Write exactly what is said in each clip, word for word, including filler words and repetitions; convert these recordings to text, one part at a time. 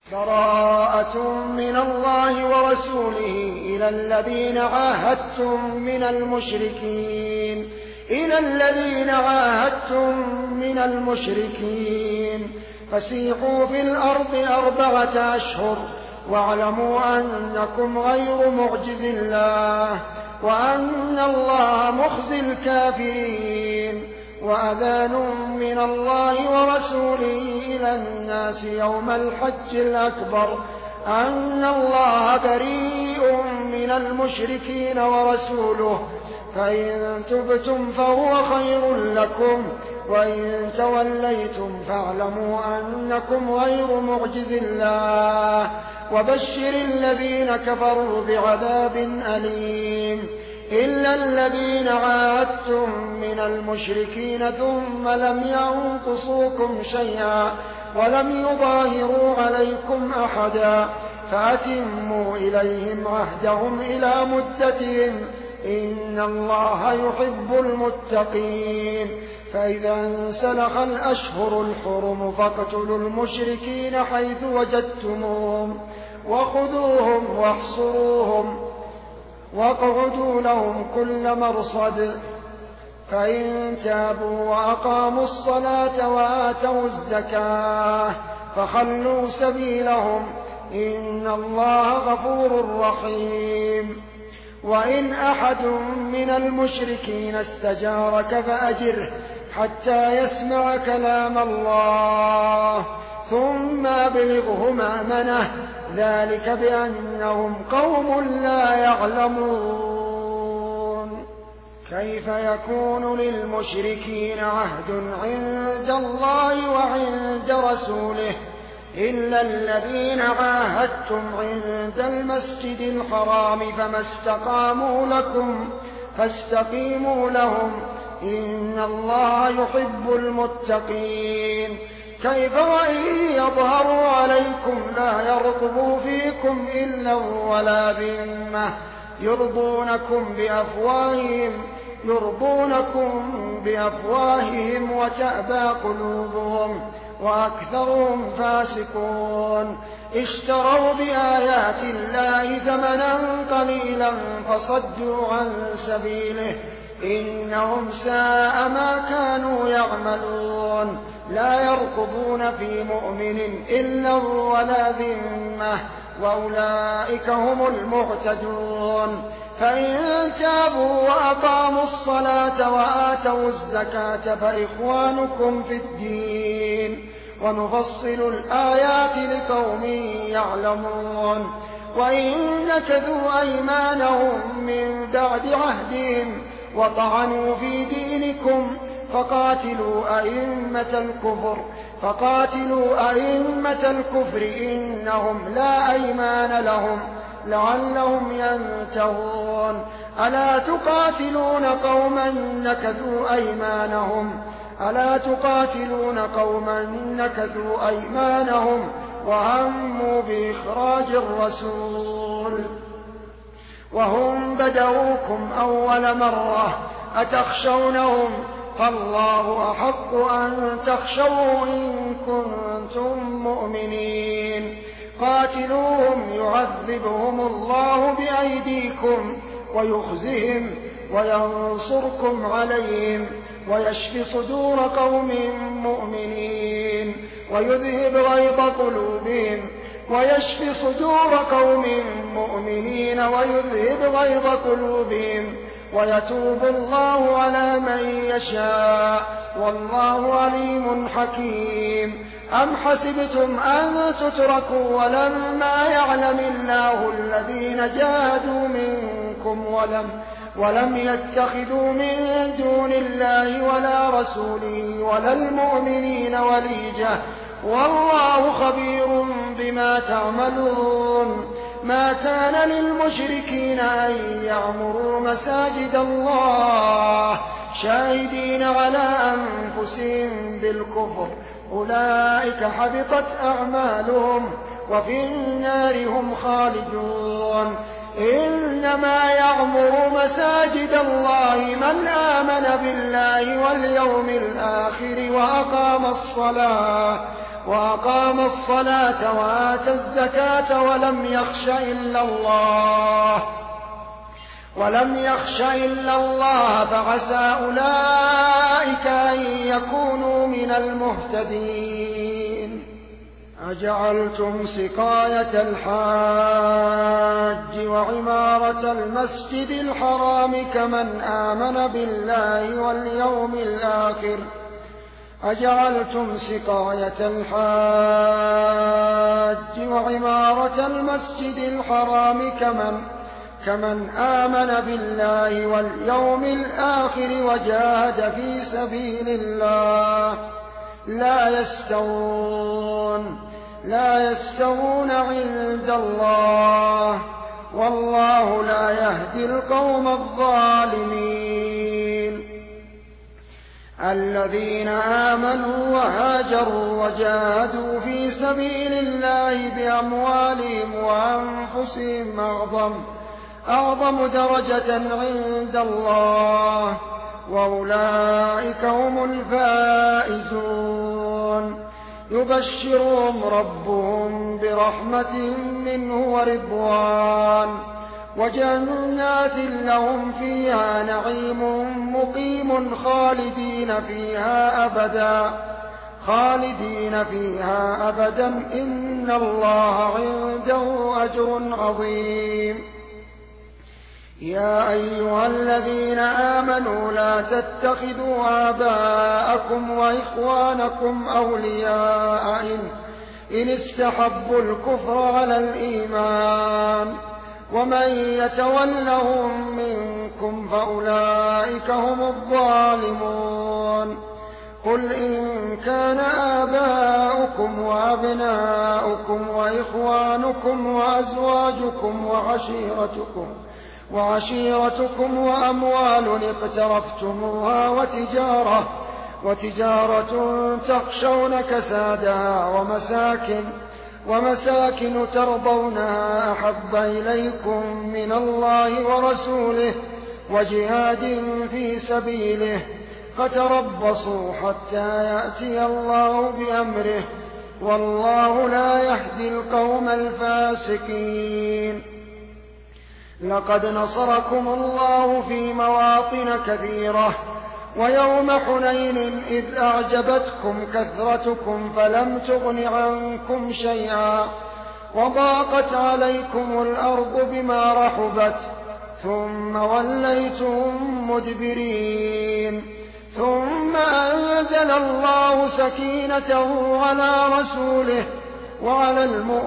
براءة من الله ورسوله إلى الذين عاهدتم من المشركين إلى الذين عاهدتم من المشركين فسيحوا في الأرض أربعة أشهر واعلموا أنكم غير معجز الله وأن الله مخزي الكافرين وأذان من الله ورسوله إلى الناس يوم الحج الأكبر أن الله بريء من المشركين ورسوله فإن تبتم فهو خير لكم وإن توليتم فاعلموا أنكم غير معجز الله وبشر الذين كفروا بعذاب أليم إلا الذين عاهدتم من المشركين ثم لم ينقصوكم شيئا ولم يظاهروا عليكم أحدا فأتموا إليهم عهدهم إلى مدتهم إن الله يحب المتقين فإذا انسلخ الأشهر الحرم فاقتلوا المشركين حيث وجدتموهم وخذوهم واحصروهم واقعدوا لهم كل مرصد فإن تابوا وأقاموا الصلاة وآتوا الزكاة فخلوا سبيلهم إن الله غفور رحيم وإن أحد من المشركين استجارك فأجره حتى يسمع كلام الله ثم أبلغه مأمنه ذلك بأنهم قوم لا يعلمون كيف يكون للمشركين عهد عند الله وعند رسوله إلا الذين عاهدتم عند المسجد الحرام فما استقاموا لكم فاستقيموا لهم إن الله يحب المتقين كيف وإن يظهروا عليكم لا يرقبوا فيكم إلا ولا ذمة يرضونكم بأفواههم يرضونكم بأفواههم وتأبى قلوبهم وأكثرهم فاسقون اشتروا بآيات الله ثمنا قليلا فصدوا عن سبيله إنهم ساء ما كانوا يعملون لا يرقبون في مؤمن إلا ولا ذمة وأولئك هم المعتدون فإن تابوا وأقاموا الصلاة وآتوا الزكاة فإخوانكم في الدين ونفصل الآيات لقوم يعلمون وإن نكثوا أيمانهم من بعد عهدهم وطعنوا في دينكم فقاتلوا أئمة الكفر فقاتلوا أئمة الكفر إنهم لا أيمان لهم لعلهم ينتهون ألا تقاتلون قوما نكثوا أيمانهم ألا تقاتلون قوما نكثوا أيمانهم وهموا بإخراج الرسول وهم بدؤوكم أول مرة أتخشونهم فالله أحق أن تخشوا إن كنتم مؤمنين قاتلوهم يعذبهم الله بأيديكم ويخزهم وينصركم عليهم ويشفي صدور قوم مؤمنين ويذهب غيظ قلوبهم ويشفي صدور قوم مؤمنين ويذهب غيظ قلوبهم ويتوب الله على من يشاء والله عليم حكيم أم حسبتم أن تتركوا ولما يعلم الله الذين جاهدوا منكم ولم ولم يتخذوا من دون الله ولا رسوله ولا المؤمنين وليجة والله خبير بما تعملون ما كان للمشركين أن يعمروا مساجد الله شاهدين على أنفسهم بالكفر أولئك حبطت أعمالهم وفي النار هم خالدون إنما يعمر مساجد الله من آمن بالله واليوم الآخر وأقام الصلاة وأقام الصلاة وآتى الزكاة ولم يخش إلا الله ولم يخش إلا الله فعسى أولئك أن يكونوا من المهتدين. أجعلتم سقاية الحاج وعمارة المسجد الحرام كمن آمن بالله واليوم الآخر أجعلتم سقاية الحاج وعمارة المسجد الحرام كمن كمن آمن بالله واليوم الآخر وجاهد في سبيل الله لا يستوون لا يستوون عند الله والله لا يهدي القوم الظالمين. الذين آمنوا وهاجروا وجاهدوا في سبيل الله بأموالهم وأنفسهم أعظم أعظم درجة عند الله وأولئك هم الفائزون. يبشرهم ربهم برحمة منه ورضوان وجنات لهم فيها نعيم مقيم خالدين فيها أبدا خالدين فيها أبدا إن الله عنده أجر عظيم. يا أيها الذين آمنوا لا تتخذوا آباءكم وإخوانكم أولياء إن, إن استحبوا الكفر على الإيمان ومن يتولهم منكم فأولئك هم الظالمون. قل إن كان آباؤكم وأبناؤكم وإخوانكم وأزواجكم وعشيرتكم وعشيرتكم وأموال اقترفتموها وتجارة, وتجارة تخشون كسادها ومساكن, ومساكن ترضونها أحب إليكم من الله ورسوله وجهاد في سبيله فتربصوا حتى يأتي الله بأمره والله لا يهدي القوم الفاسقين. لقد نصركم الله في مواطن كثيرة ويوم حنين إذ أعجبتكم كثرتكم فلم تغن عنكم شيئا وضاقت عليكم الأرض بما رحبت ثم وليتم مدبرين ثم أنزل الله سكينته على رسوله وعلى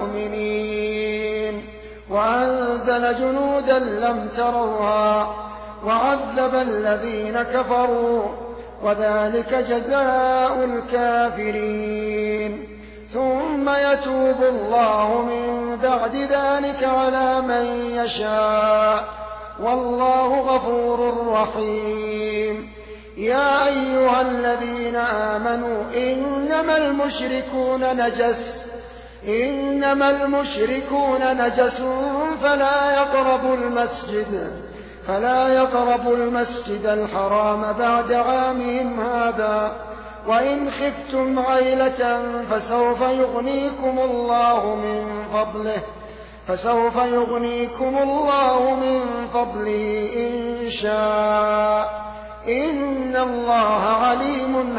المؤمنين وأنزل جنودا لم تروها وعذب الذين كفروا وذلك جزاء الكافرين. ثم يتوب الله من بعد ذلك على من يشاء والله غفور رحيم. يا أيها الذين آمنوا إنما المشركون نجس إنما المشركون نجس فلا يقربوا المسجد فلا يقربوا المسجد الحرام بعد عامهم هذا وإن خفتم عيلة فسوف يغنيكم الله من فضله فسوف يغنيكم الله من فضله إن شاء إن الله عليم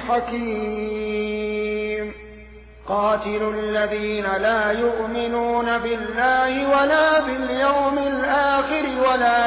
حكيم. قاتلوا الذين لا يؤمنون بالله ولا باليوم الآخر ولا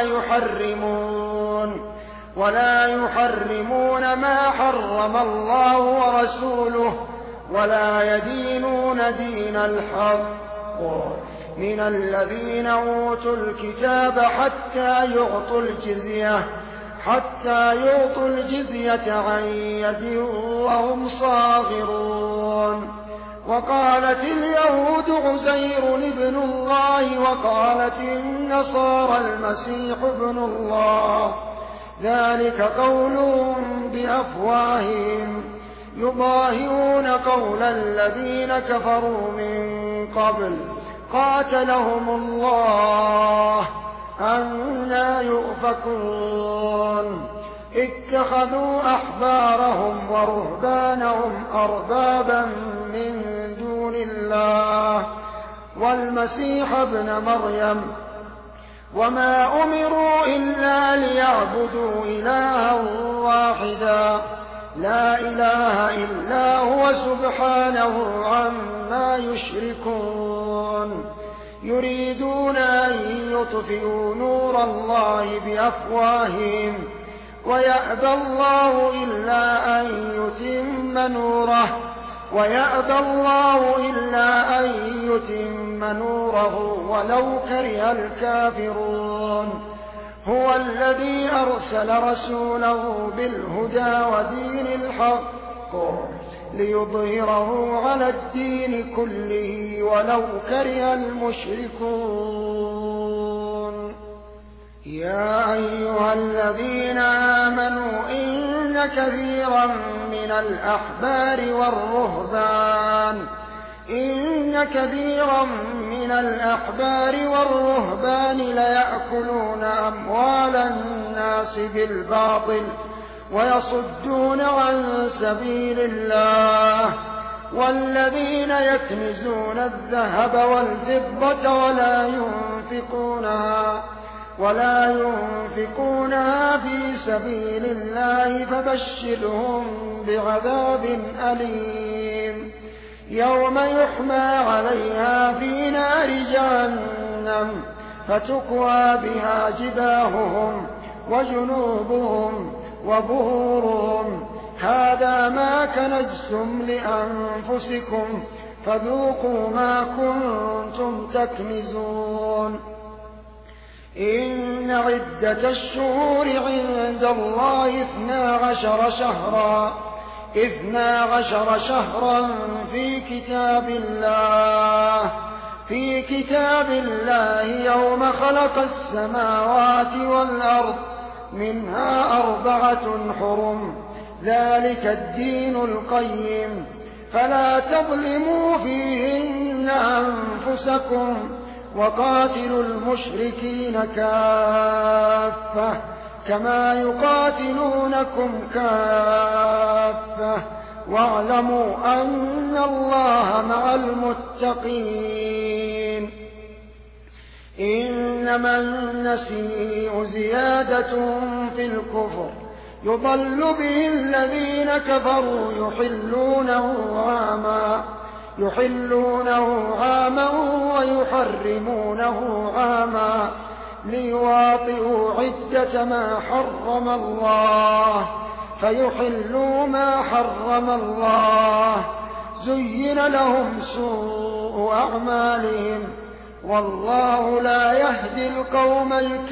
يحرمون ولا يحرمون ما حرم الله ورسوله ولا يدينون دين الحق من الذين أوتوا الكتاب حتى يعطوا الجزية حتى يعطوا الجزية عن يد وهم صاغرون. وقالت اليهود عزير ابن الله وقالت النصارى المسيح ابن الله ذلك قولهم بأفواههم يضاهئون قول الذين كفروا من قبل قاتلهم الله أنى يؤفكون. اتخذوا أحبارهم ورهبانهم أربابا من دون الله والمسيح ابن مريم وما أمروا إلا ليعبدوا إلها واحدا لا إله إلا هو سبحانه عما يشركون يريدون أن يطفئوا نور الله بأفواههم ويأبى الله إلا أن يتم نوره ويأبى الله إلا أن يتم نوره ولو كره الكافرون هو الذي أرسل رسوله بالهدى ودين الحق ليظهره على الدين كله ولو كره المشركون يا أيها الذين آمنوا إن كثيرا من الأحبار والرهبان إن كثيرا من الأحبار والرهبان ليأكلون أموال الناس بالباطل ويصدون عن سبيل الله والذين يكنزون الذهب والفضة ولا ينفقونها ولا ينفقونها في سبيل الله فبشرهم بعذاب أليم يوم يحمى عليها في نار جهنم فتكوى بها جباههم وجنوبهم وظهورهم هذا ما كنزتم لأنفسكم فذوقوا ما كنتم تكنزون إن عدة الشهور عند الله اثنا عشر شهرا اثنا عشر شهرا في كتاب الله في كتاب الله يوم خلق السماوات والأرض منها أربعة حرم ذلك الدين القيم فلا تظلموا فيهن أنفسكم وقاتلوا المشركين كافة كما يقاتلونكم كافة واعلموا أن الله مع المتقين إنما النسيء زيادة في الكفر يضل به الذين كفروا يحلونه عاما يحلونه عاما ويحرمونه عاما ليواطئوا عدة ما حرم الله فيحلوا ما حرم الله زين لهم سوء أعمالهم والله لا يهدي القوم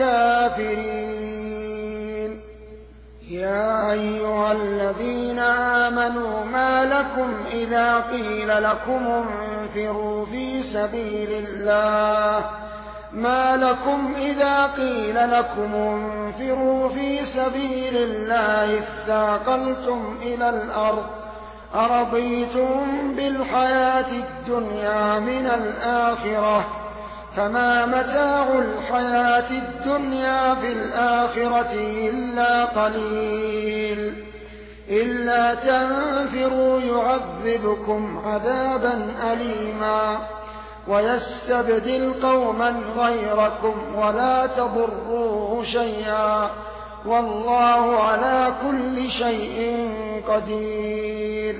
الكافرين يا أيها الذين آمنوا ما لكم إذا قيل لكم انفروا في سبيل الله ما لكم إذا قيل لكم انفروا في سبيل الله اثاقلتم إلى الأرض أرضيتم بالحياة الدنيا من الآخرة فما متاع الحياة الدنيا في الآخرة إلا قليل إلا تنفروا يعذبكم عذابا أليما ويستبدل قوما غيركم ولا تضروه شيئا والله على كل شيء قدير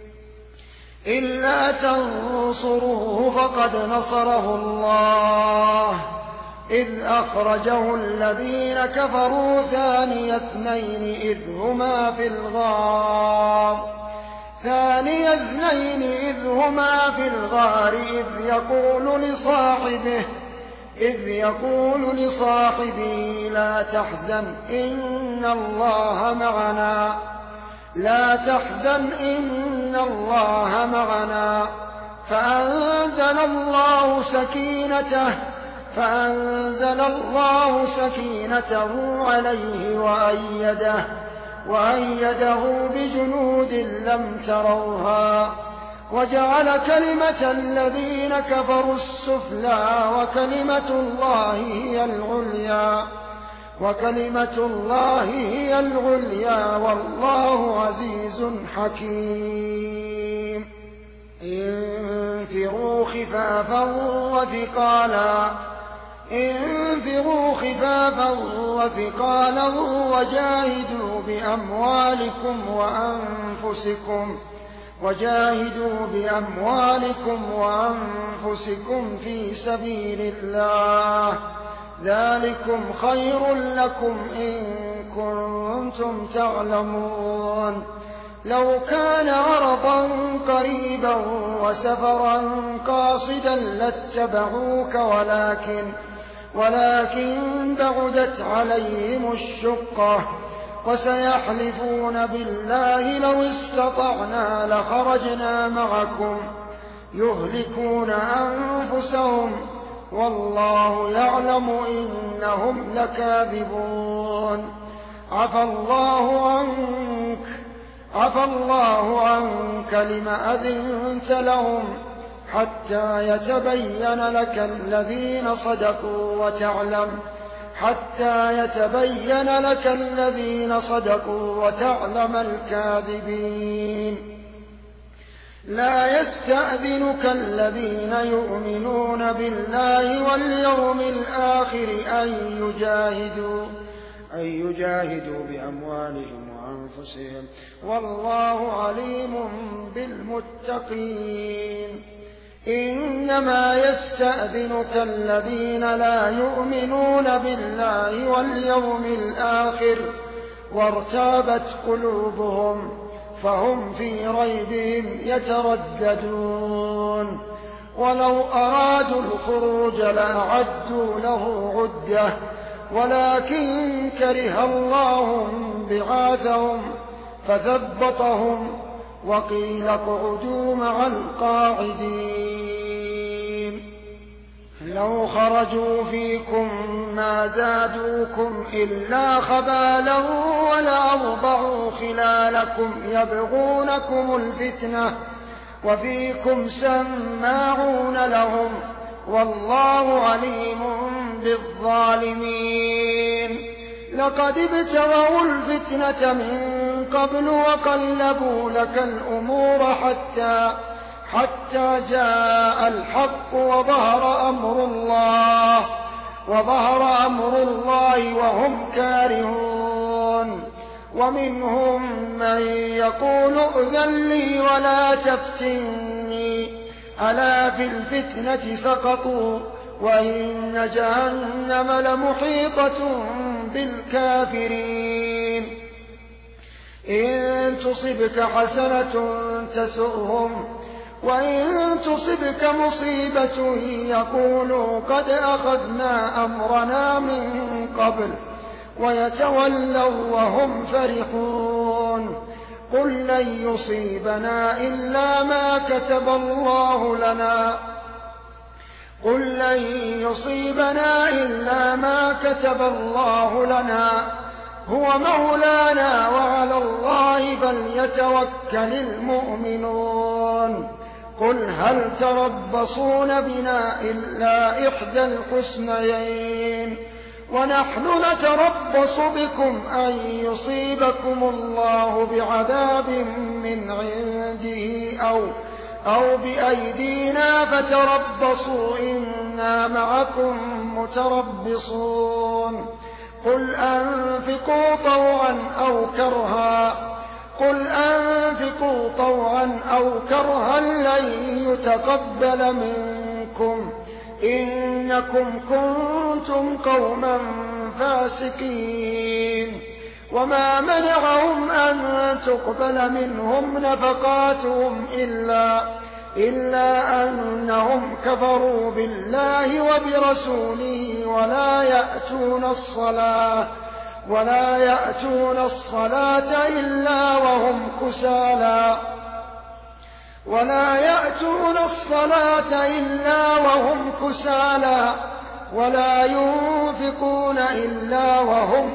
إلا تنصروه فقد نصره الله إذ أخرجه الذين كفروا ثاني اثنين إذ هما في الغار ثاني اثنين إذ هما في الغار إذ يقول لصاحبه إذ يقول لصاحبه لا تحزن إن الله معنا لا تحزن إن الله معنا فأنزل الله سكينته فأنزل الله سكينته عليه وأيده وأيده بجنود لم تروها وجعل كلمة الذين كفروا السفلى وكلمة الله هي العليا وكلمة الله هي العليا والله عزيز حكيم انفروا خفافا وثقالا انفروا خفافا وثقالا وجاهدوا بأموالكم وأنفسكم وجاهدوا بأموالكم وأنفسكم في سبيل الله ذلكم خير لكم إن كنتم تعلمون لو كان عرضا قريبا وسفرا قاصدا لاتبعوك ولكن ولكن بعدت عليهم الشقة وسيحلفون بالله لو استطعنا لخرجنا معكم يهلكون أنفسهم والله يعلم إنهم لكاذبون عفى الله عنك عفى الله عنك لم أذنت لهم حتى يتبين لك الذين صدقوا وتعلم حتى يتبين لك الذين صدقوا وتعلم الكاذبين لا يستأذنك الذين يؤمنون بالله واليوم الآخر أن يجاهدوا أن يجاهدوا بأموالهم وأنفسهم والله عليم بالمتقين إنما يستأذنك الذين لا يؤمنون بالله واليوم الآخر وارتابت قلوبهم فهم في ريبهم يترددون ولو أرادوا الخروج لأعدوا له عدة ولكن كره الله بعاثهم فثبطهم وقيل اقعدوا مع القاعدين لو خرجوا فيكم ما زادوكم إلا خبالا ولأوضعوا خلالكم يبغونكم الفتنة وفيكم سماعون لهم والله عليم بالظالمين لقد ابتغوا الفتنة من قبل وقلبوا لك الأمور حتى حتى جاء الحق وظهر أمر الله وظهر أمر الله وهم كارهون ومنهم من يقول ائذن لي ولا تفتني ألا في الفتنة سقطوا وإن جهنم لمحيطة بالكافرين إن تصبك حسنة تسؤهم وإن تصبك مصيبة يقولوا قد أخذنا أمرنا من قبل ويتولوا وهم فرحون قل لن يصيبنا إلا ما كتب الله لنا قل لن يصيبنا إلا ما كتب الله لنا هو مولانا وعلى الله فليتوكل المؤمنون قل هل تربصون بنا إلا إحدى الحسنيين ونحن نتربص بكم أن يصيبكم الله بعذاب من عنده أو أو بأيدينا فتربصوا إنا معكم متربصون قل أنفقوا طوعا أو كرها قل أنفقوا طوعا أو كرها لن يتقبل منكم إنكم كنتم قوما فاسقين وما منعهم أن تقبل منهم نفقاتهم إلا إلا أنهم كفروا بالله وبرسوله ولا يأتون الصلاة ولا يأتون الصلاة إلا وهم كسالى ولا يأتون الصلاة إلا وهم كسالى ولا ينفقون إلا وهم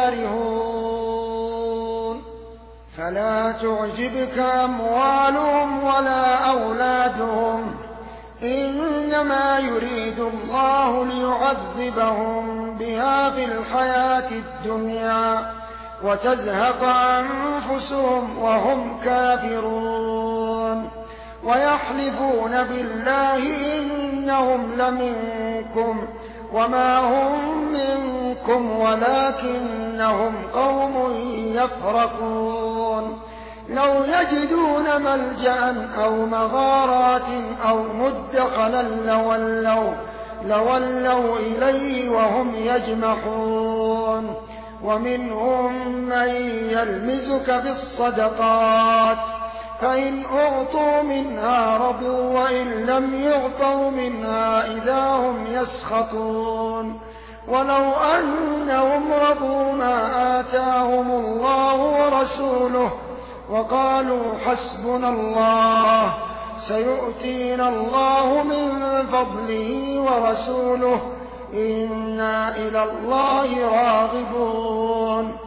كارهون فلا تعجبك أموالهم ولا أولادهم إنما يريد الله ليعذبهم بها في الحياة الدنيا وتزهق أنفسهم وهم كافرون ويحلفون بالله إنهم لمنكم وما هم منكم ولكنهم قوم يفرقون لو يجدون ملجأ أو مغارات أو مدخلا لولوا, لولوا إليه وهم يجمحون ومنهم من يلمزك في الصدقات فإن أعطوا منها رضوا وإن لم يعطوا منها إذا هم يسخطون ولو أنهم رضوا ما آتاهم الله ورسوله وقالوا حسبنا الله سيؤتينا الله من فضله ورسوله إنا إلى الله راغبون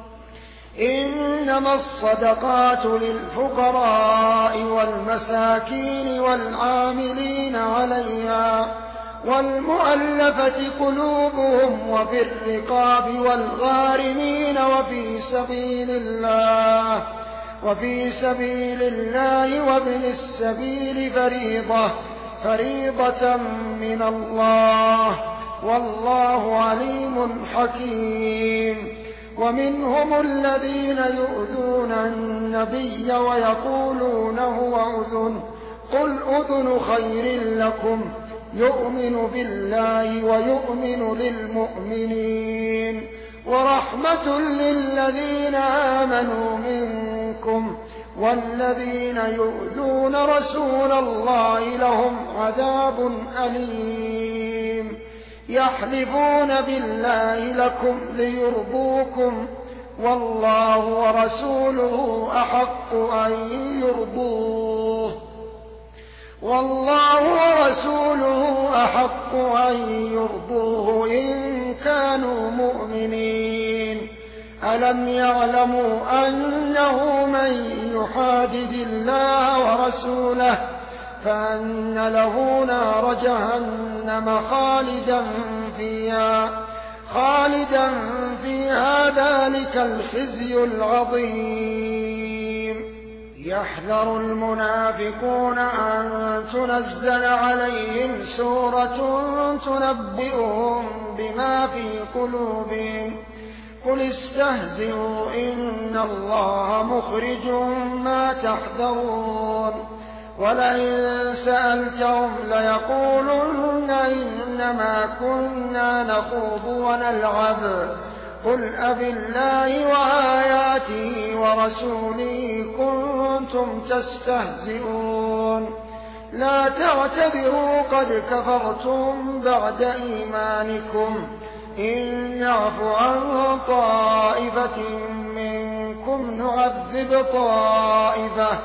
إنما الصدقات للفقراء والمساكين والعاملين عليها والمؤلفة قلوبهم وفي الرقاب والغارمين وفي سبيل الله وفي سبيل الله وابن السبيل فريضة فريضة من الله والله عليم حكيم ومنهم الذين يؤذون النبي ويقولون هو أذن قل أذن خير لكم يؤمن بالله ويؤمن للمؤمنين ورحمة للذين آمنوا منكم والذين يؤذون رسول الله لهم عذاب أليم يحلفون بالله لكم ليرضوكم والله ورسوله أحق أن يرضوه والله ورسوله أحق أن يرضوه إن كانوا مؤمنين ألم يعلموا أنه من يحادد الله ورسوله فأن له نار جهنم خالدا فيها خالدا فيها ذلك الخزي العظيم يحذر المنافقون أن تنزل عليهم سورة تنبئهم بما في قلوبهم قل استهزئوا إن الله مخرج ما تحذرون ولئن سألتهم ليقولن إنما كنا نخوض ونلعب قل أبالله وآياته ورسوله كنتم تستهزئون لا تعتذروا قد كفرتم بعد إيمانكم إن نعف عن طائفة منكم نعذب طائفة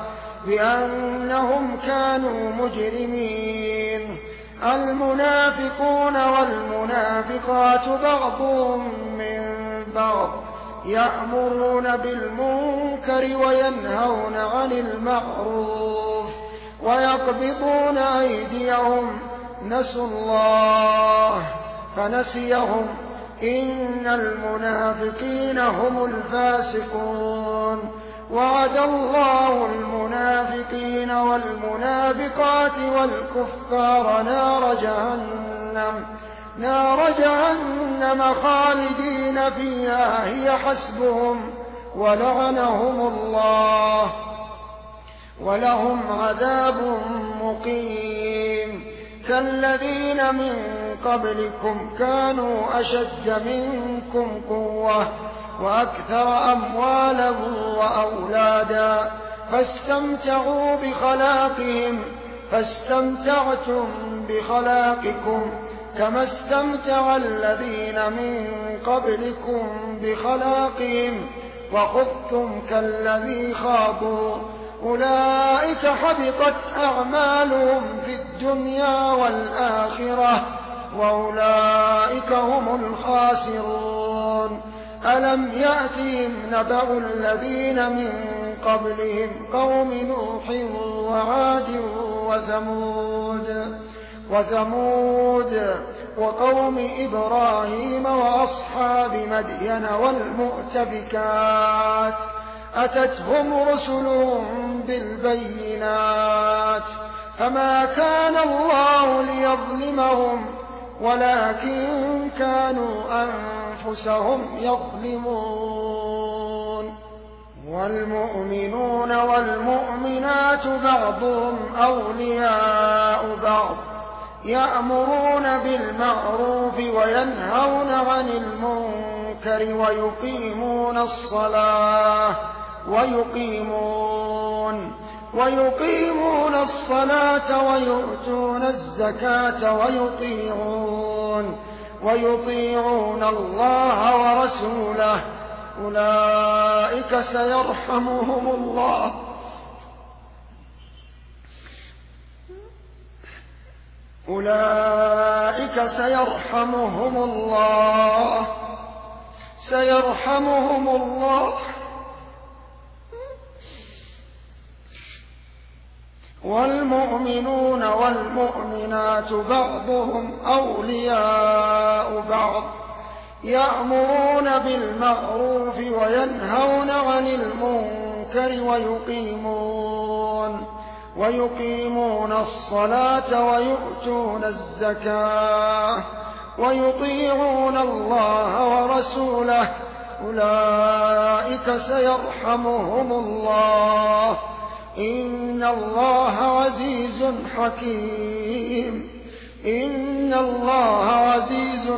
بأنهم كانوا مجرمين المنافقون والمنافقات بعضهم من بعض يأمرون بالمنكر وينهون عن المعروف ويقبضون أيديهم نسوا الله فنسيهم إن المنافقين هم الفاسقون وعد الله المنافقين والمنافقات والكفار نار جهنم نار جهنم خالدين فيها هي حسبهم ولعنهم الله ولهم عذاب مقيم كالذين من قبلكم كانوا أشد منكم قوة وأكثر أموالا وأولادا فاستمتعوا بخلاقهم فاستمتعتم بخلاقكم كما استمتع الذين من قبلكم بخلاقهم وخذتم كالذي خاضوا أولئك حبطت أعمالهم في الدنيا والآخرة وأولئك هم الخاسرون ألم يأتهم نبأ الذين من قبلهم قوم نوح وعاد وثمود وثمود وقوم إبراهيم وأصحاب مدين والمؤتفكات أتتهم رسلهم بالبينات فما كان الله ليظلمهم ولكن كانوا أنفسهم يظلمون. والمؤمنون والمؤمنات بعضهم أولياء بعض يأمرون بالمعروف وينهون عن المنكر ويقيمون الصلاة ويقيمون ويقيمون الصلاة ويؤتون الزكاة ويطيعون ويطيعون الله ورسوله أولئك سيرحمهم الله أولئك سيرحمهم الله سيرحمهم الله والمؤمنون والمؤمنات بعضهم أولياء بعض يأمرون بالمعروف وينهون عن المنكر ويقيمون ويقيمون الصلاة ويؤتون الزكاة ويطيعون الله ورسوله أولئك سيرحمهم الله إن الله عزيز حكيم إن الله عزيز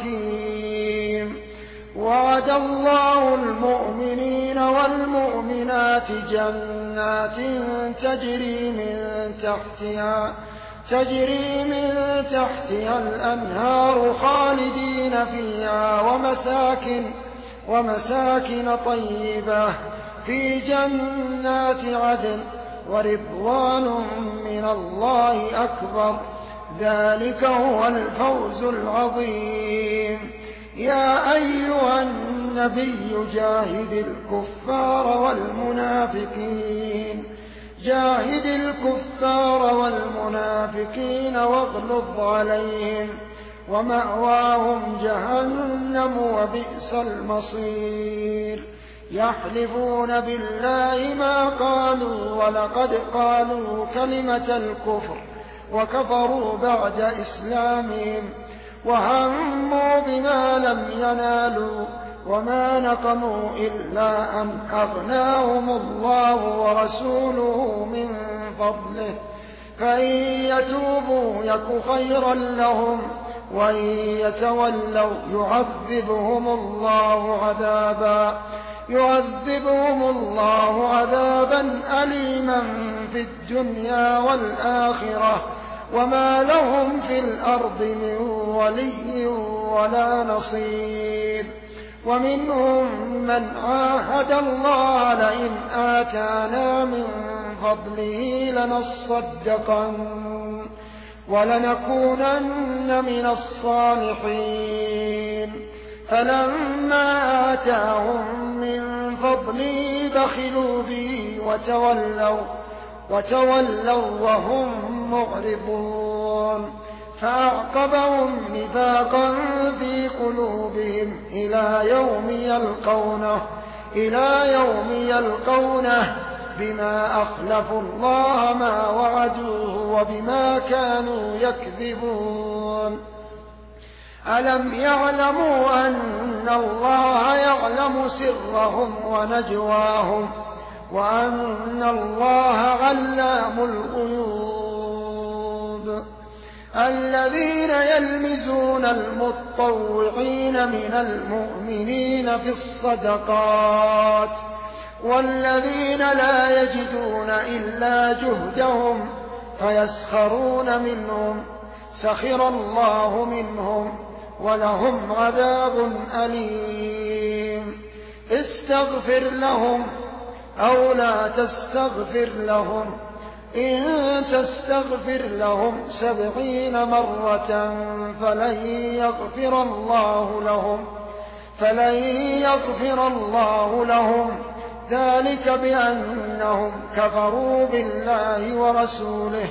حكيم. وعد الله المؤمنين والمؤمنات جنات تجري من تحتها تجري من تحتها الأنهار خالدين فيها ومساكن ومساكن طيبة في جنات عدن ورضوان من الله أكبر ذلك هو الفوز العظيم. يا أيها النبي جاهد الكفار والمنافقين جاهد الكفار والمنافقين واغلظ عليهم ومأواهم جهنم وبئس المصير. يحلفون بالله ما قالوا ولقد قالوا كلمة الكفر وكفروا بعد إسلامهم وهموا بما لم ينالوا وما نقموا إلا أن أغناهم الله ورسوله من فضله فإن يتوبوا يك خيرا لهم وإن يتولوا يعذبهم الله عذابا يعذبهم الله عذابا أليما في الدنيا والآخرة وما لهم في الأرض من ولي ولا نصير. ومنهم من عاهد الله لئن آتانا من فضله لنصدقن ولنكونن من الصالحين فلما آتاهم من فضله بخلوا به وتولوا وتولوا وهم معرضون فأعقبهم نفاقا في قلوبهم إلى يوم يلقونه إلى يوم يلقونه بما أخلفوا الله ما وعدوه وبما كانوا يكذبون. ألم يعلموا أن الله يعلم سرهم ونجواهم وأن الله علام الغيوب. الذين يلمزون المطوعين من المؤمنين في الصدقات والذين لا يجدون إلا جهدهم فيسخرون منهم سخر الله منهم ولهم عذاب أليم. استغفر لهم أو لا تستغفر لهم إن تستغفر لهم سبعين مرة فلن يغفر الله لهم فلن يغفر الله لهم ذلك بأنهم كفروا بالله ورسوله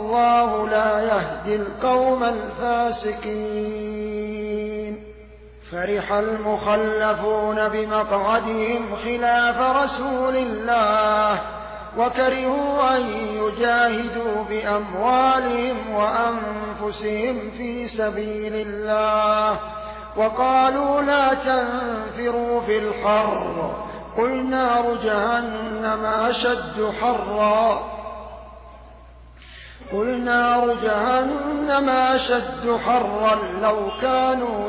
والله لا يهدي القوم الفاسقين. فرح المخلفون بمقعدهم خلاف رسول الله وكرهوا أن يجاهدوا بأموالهم وأنفسهم في سبيل الله وقالوا لا تنفروا في الحر قل نار جهنم أشد حرا قل نار جهنم أشد حرا لو كانوا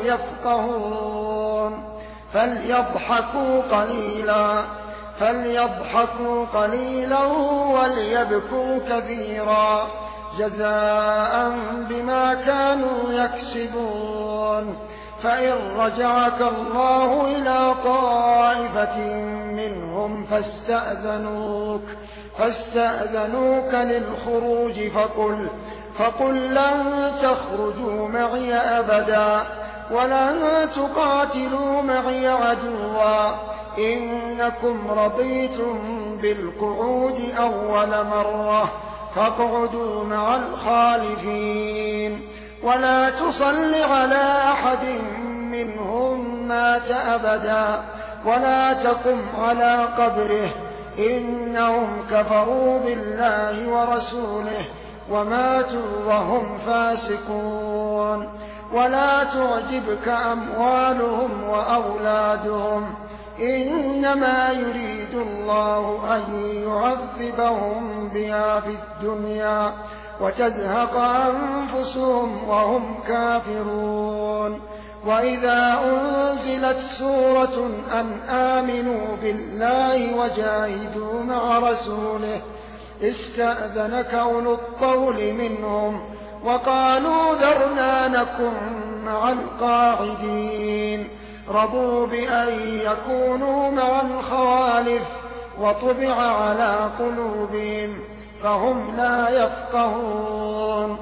يفقهون فليضحكوا قليلا فليضحكوا قليلا وليبكوا كثيرا جزاء بما كانوا يكسبون فإن رجعك الله إلى طائفة منهم فاستأذنوك فاستأذنوك للخروج فقل فقل لن تخرجوا معي أبدا ولن تقاتلوا معي عدوا إنكم رضيتم بالقعود أول مرة فاقعدوا مع الخالفين ولا تصل على أحد منهم مات أبدا ولا تقم على قبره إنهم كفروا بالله ورسوله وماتوا وهم فاسقون ولا تعجبك أموالهم وأولادهم إنما يريد الله أن يعذبهم بها في الدنيا وتزهق أنفسهم وهم كافرون وإذا أنزلت سورة أن آمنوا بالله وجاهدوا مع رسوله استأذنك أولو الطول منهم وقالوا ذرنا نكن مع القاعدين رضوا بأن يكونوا مع الخوالف وطبع على قلوبهم فهم لا يفقهون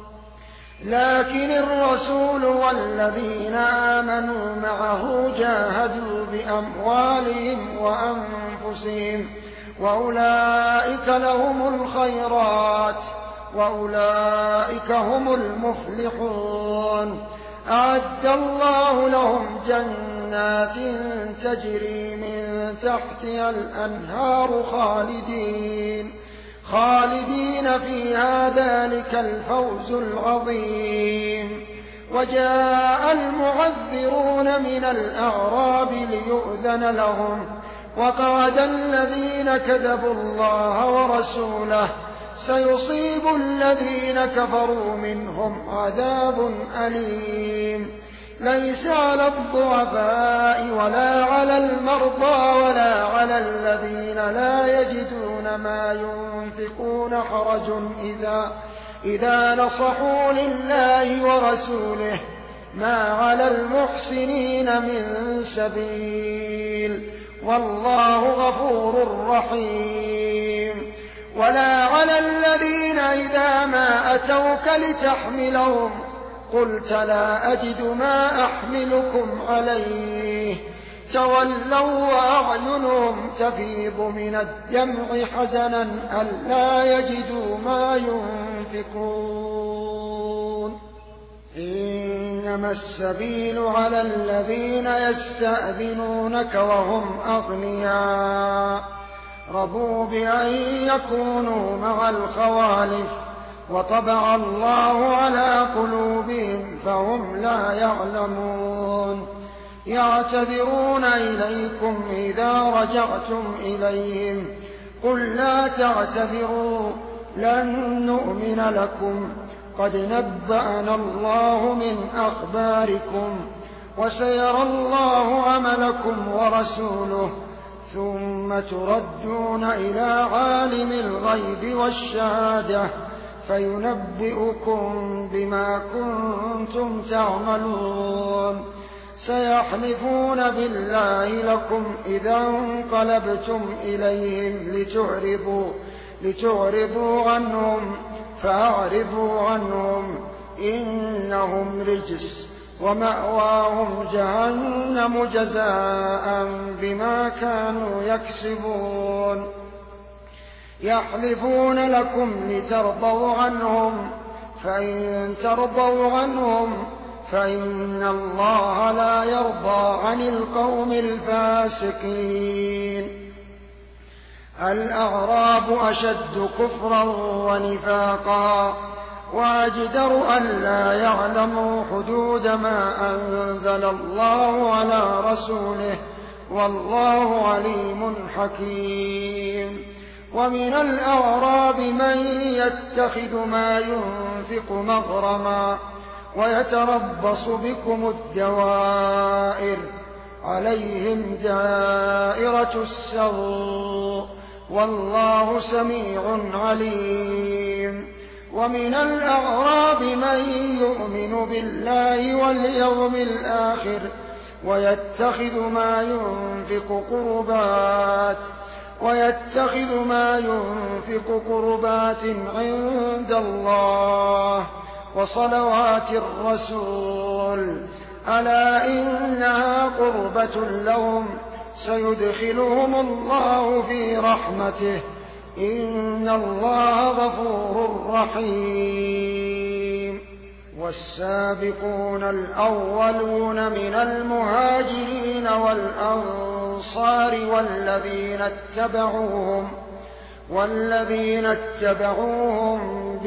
لكن الرسول والذين آمنوا معه جاهدوا بأموالهم وأنفسهم وأولئك لهم الخيرات وأولئك هم المفلحون أعد الله لهم جنات تجري من تحتها الأنهار خالدين خالدين فيها ذلك الفوز العظيم وجاء المعذرون من الأعراب ليؤذن لهم وقعد الذين كذبوا الله ورسوله سيصيب الذين كفروا منهم عذاب أليم ليس على الضعفاء ولا على المرضى ولا على الذين لا يجدون ما ينفقون حرج إذا, إذا نصحوا لله ورسوله ما على المحسنين من سبيل والله غفور رحيم ولا على الذين إذا ما أتوك لتحملهم قلت لا أجد ما أحملكم عليه تولوا وأعينهم تفيض من الدمع حزنا ألا يجدوا ما ينفقون إنما السبيل على الذين يستأذنونك وهم أغنياء رضوا بأن يكونوا مع الخوالف وطبع الله على قلوبهم فهم لا يعلمون يعتذرون إليكم إذا رجعتم إليهم قل لا تعتذروا لن نؤمن لكم قد نبأنا الله من أخباركم وسيرى الله عملكم ورسوله ثم تردون إلى عالم الغيب والشهادة فينبئكم بما كنتم تعملون سيحلفون بالله لكم إذا انقلبتم إليهم لتعرضوا, لتعرضوا عنهم فأعرضوا عنهم إنهم رجس ومأواهم جهنم جزاء بما كانوا يكسبون يحلفون لكم لترضوا عنهم فإن ترضوا عنهم فإن الله لا يرضى عن القوم الفاسقين. الأعراب أشد كفرا ونفاقا وأجدر ألا يعلموا حدود ما أنزل الله على رسوله، والله عليم حكيم. ومن الأعراب من يتخذ ما ينفق مغرما ويتربص بكم الدوائر، عليهم دائرة السوء، والله سميع عليم. ومن الأعراب من يؤمن بالله واليوم الآخر ويتخذ ما ينفق قربات ويتخذ ما ينفق قربات عند الله وصلوات الرسول، ألا إنها قربة لهم، سيدخلهم الله في رحمته، إن الله غفور رحيم. والسابقون الأولون من المهاجرين والأنصار والذين اتبعوهم والذين اتبعوهم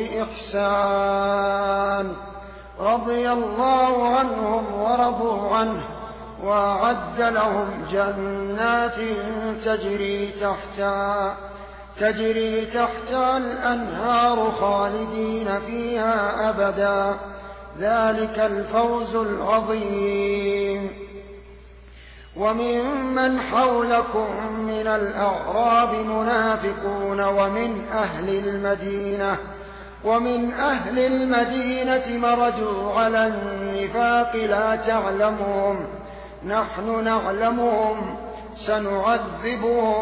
بإحسان رضي الله عنهم ورضوا عنه، وأعد لهم جنات تجري تحتها تجري تحتها الأنهار خالدين فيها أبدا، ذلك الفوز العظيم. وممن حولكم من الأعراب منافقون ومن أهل المدينة ومن أهل المدينة مردوا على النفاق لا تعلمهم، نحن نعلمهم، سنعذبهم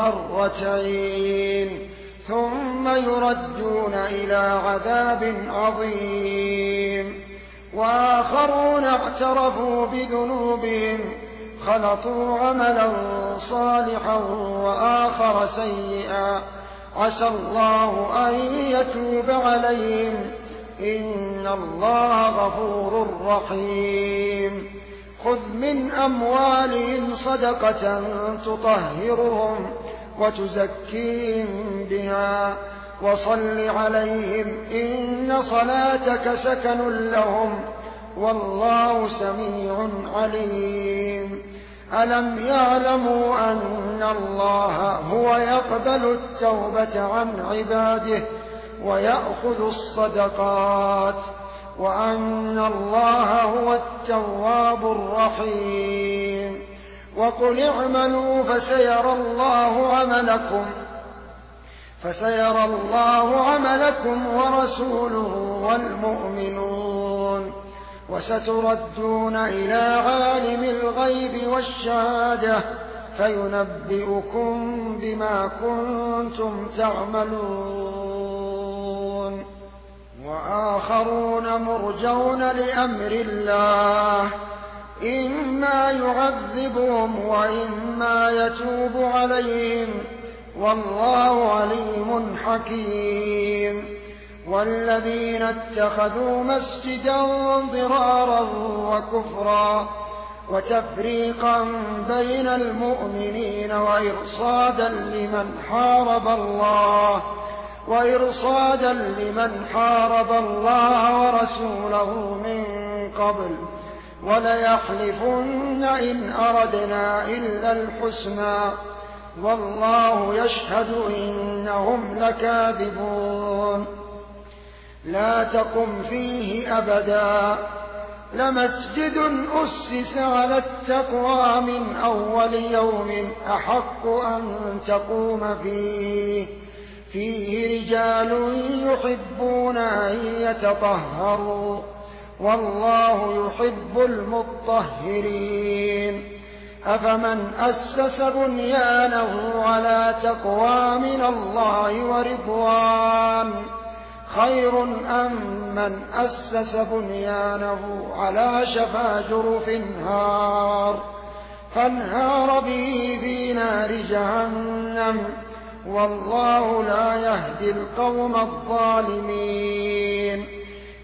مرتين ثم يردون إلى عذاب عظيم. وآخرون اعترفوا بذنوبهم خلطوا عملا صالحا وآخر سيئا، عسى الله أن يتوب عليهم، إن الله غفور رحيم. خذ من أموالهم صدقة تطهرهم وتزكيهم بها وصل عليهم، إن صلاتك سكن لهم، والله سميع عليم. ألم يعلموا أن الله هو يقبل التوبة عن عباده ويأخذ الصدقات، وأن الله هو التواب الرحيم. وقل اعملوا فسيرى الله عملكم فسيرى الله عملكم ورسوله والمؤمنون، وستردون إلى عالم الغيب والشهادة فينبئكم بما كنتم تعملون. وآخرون مرجون لأمر الله، إما يعذبهم وإما يتوب عليهم، والله عليم حكيم. والذين اتخذوا مسجدا ضرارا وكفرا وتفريقا بين المؤمنين وإرصادا لمن حارب الله وإرصادا لمن حارب الله ورسوله من قبل، وليحلفن إن أردنا إلا الحسنى، والله يشهد إنهم لكاذبون. لا تقم فيه أبدا، لمسجد أسس على التقوى من أول يوم أحق أن تقوم فيه، فيه رجال يحبون أن يتطهروا، والله يحب المطهرين. أفمن أسس بنيانه على تقوى من الله ورضوان خير أم من أسس بنيانه على شفا جرف هار فانهار به في نار جهنم، والله لا يهدي القوم الظالمين.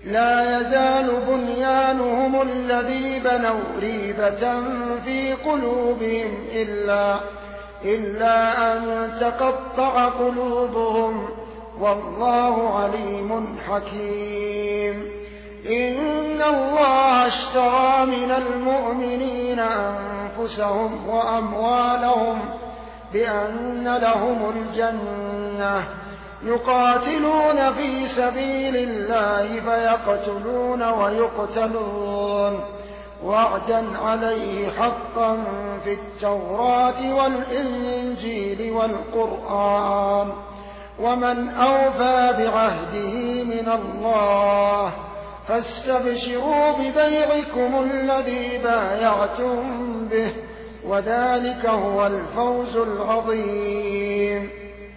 لا يزال بنيانهم الذي بنوا ريبة في قلوبهم إلا, إلا أن تقطع قلوبهم والله عليم حكيم. إن الله اشترى من المؤمنين أنفسهم وأموالهم بأن لهم الجنة يقاتلون في سبيل الله فيقتلون ويقتلون وعدا عليه حقا في التوراة والإنجيل والقرآن ومن أوفى بعهده من الله فاستبشروا ببيعكم الذي بايعتم به وذلك هو الفوز العظيم.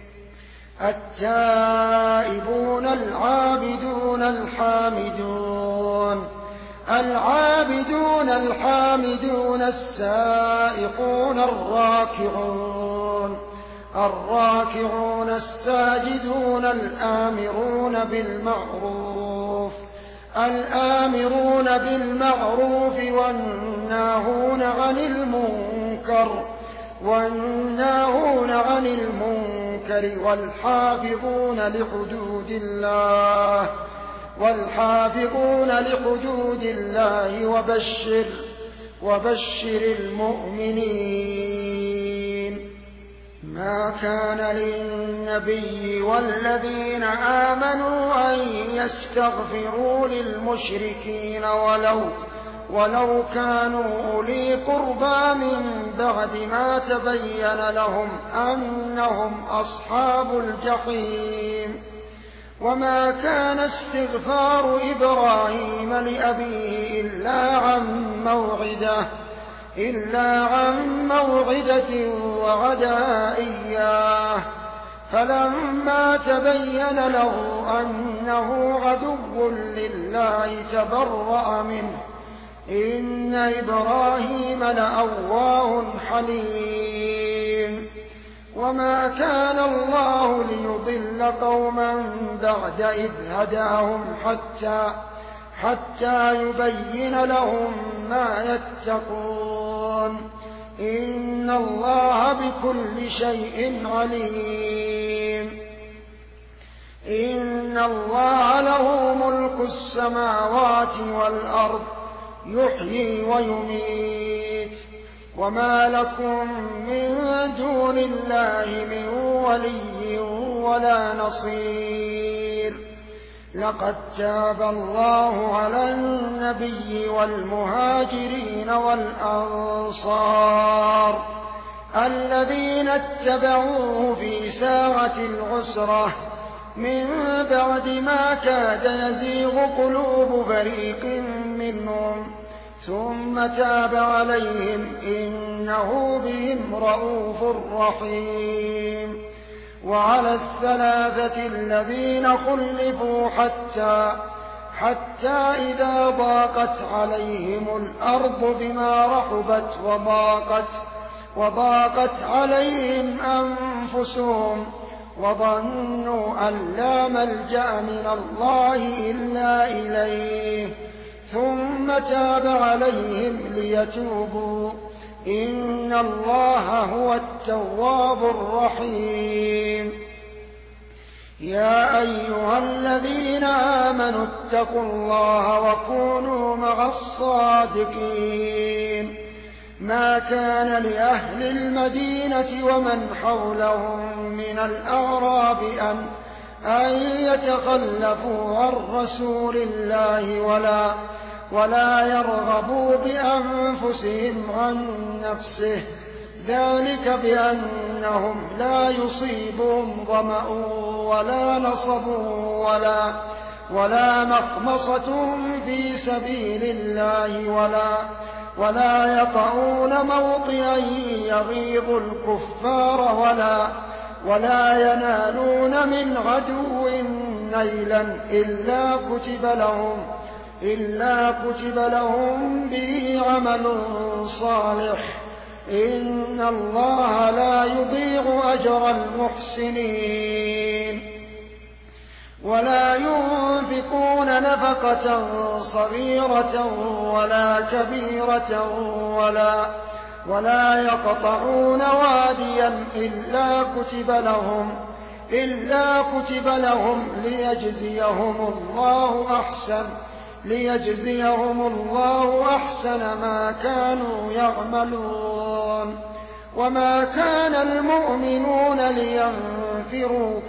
التائبون العابدون الحامدون العابدون الحامدون السائقون الراكعون الراكعون الساجدون الآمرون بالمعروف الآمرون بالمعروف والناهون عن المنكر والناهون عن المنكر والحافظون لحدود الله والحافظون لحدود الله وبشر وبشر المؤمنين. ما كان للنبي والذين آمنوا أن يستغفروا للمشركين ولو ولو كانوا أولي قربى من بعد ما تبين لهم أنهم أصحاب الجحيم. وما كان استغفار إبراهيم لأبيه إلا عن موعدة إلا عن موعدة وعدها إياه فلما تبين له أنه عدو لله تبرأ منه إن إبراهيم لأواه حليم. وما كان الله ليضل قوما بعد إذ هداهم حتى حتى يبين لهم ما يتقون إن الله بكل شيء عليم. إن الله له ملك السماوات والأرض يحيي ويميت وما لكم من دون الله من ولي ولا نصير. لقد تاب الله على النبي والمهاجرين والأنصار الذين اتبعوه في ساعة العسرة من بعد ما كاد يزيغ قلوب فريق منهم ثم تاب عليهم إنه بهم رءوف رحيم. وعلى الثلاثة الذين خلفوا حتى حتى إذا ضاقت عليهم الأرض بما رحبت وضاقت وضاقت عليهم أنفسهم وظنوا أن لا ملجأ من الله إلا إليه ثم تاب عليهم ليتوبوا إن الله هو التواب الرحيم. يا أيها الذين آمنوا اتقوا الله وكونوا مع الصادقين. ما كان لأهل المدينة ومن حولهم من الأعراب أن أن يتخلفوا عن رسول الله ولا ولا يرغبوا بأنفسهم عن نفسه ذلك بأنهم لا يصيبهم ظمأ ولا نصب ولا ولا مخمصة في سبيل الله ولا ولا يطعون موطئا يغيظ الكفار ولا ولا ينالون من عدو نيلا إلا كتب لهم إلا كتب لهم به عمل صالح إن الله لا يضيع أجر المحسنين. ولا ينفقون نفقة صغيرة ولا كبيرة ولا, ولا يقطعون واديا إلا كتب لهم إلا كتب لهم ليجزيهم الله أحسن ليجزيهم الله أحسن ما كانوا يعملون. وما كان المؤمنون لينفروا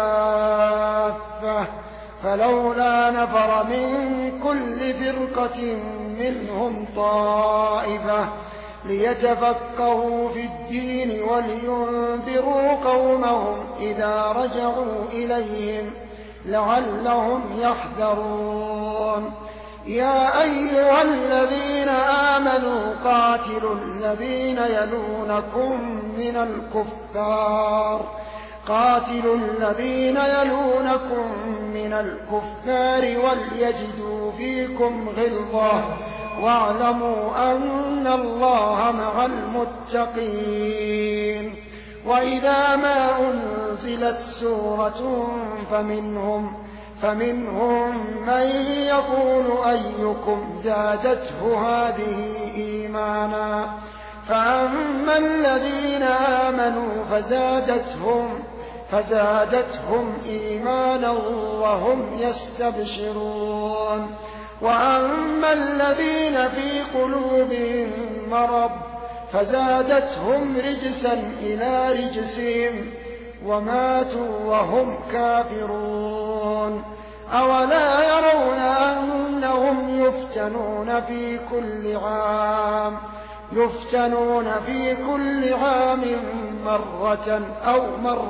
كافة فلولا نفر من كل فرقة منهم طائفة ليتفقهوا في الدين ولينذروا قومهم إذا رجعوا إليهم لعلهم يحذرون. يا أيها الذين آمنوا قاتلوا الذين يلونكم من الكفار قاتلوا الذين يلونكم من الكفار وليجدوا فيكم غلظة واعلموا أن الله مع المتقين. وإذا ما أنزلت سورة فمنهم فمنهم من يقول أيكم زادته هذه إيمانا فأما الذين آمنوا فزادتهم فزادتهم إيمانا وهم يستبشرون. وأما الذين في قلوبهم مرض فزادتهم رجسا إلى رجسهم وماتوا وهم كافرون. أولا يرون أنهم يفتنون في كل عام يفتنون في كل عام مرة أو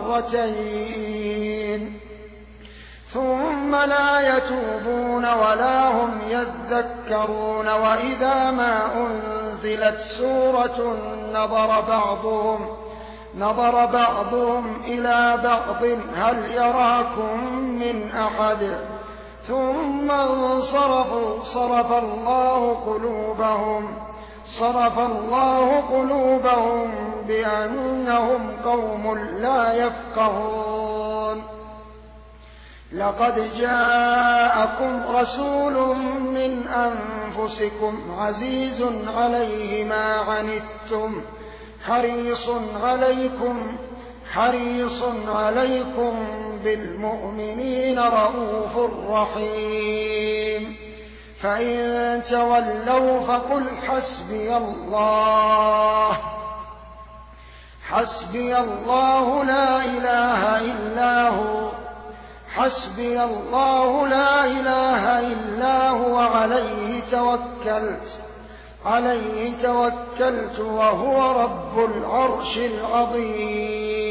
مرتين ثم لا يتوبون ولا هم يذكرون. وإذا ما أنزلت سورة نظر بعضهم نظر بعضهم إلى بعض هل يراكم من أحد ثم انصرفوا صرف الله قلوبهم صرف الله قلوبهم بأنهم قوم لا يفقهون. لقد جاءكم رسول من أنفسكم عزيز عليه ما عنتم حريص عليكم حريص عليكم بالمؤمنين رءوف رحيم. فإن تولوا فقل حسبي الله حسبي الله لا إله إلا هو حسبي الله لا إله إلا هو عليه توكلت عليه توكلت وهو رب العرش العظيم.